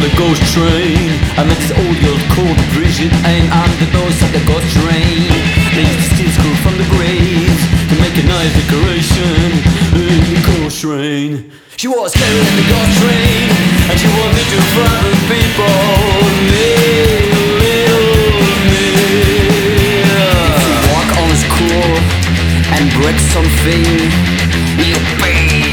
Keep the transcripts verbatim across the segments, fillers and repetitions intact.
the ghost train. I met this old girl called Bridget, and I'm the boss of the ghost train. They used to steal screw from the grave to make a nice decoration in the ghost train. She was carrying the ghost train, and she wanted to frighten people. Me, little me. If you walk on a screw and break something, you pay.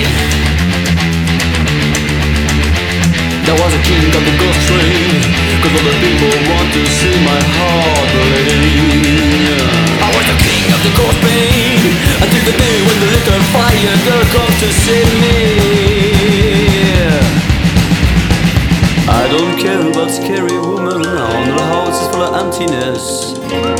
There was a king of the ghost train, cause all the people want to see my heart bleeding. I was the king of the ghost pain, until the day when the little fire girl comes to see me. I don't care about scary women, our house is full of emptiness.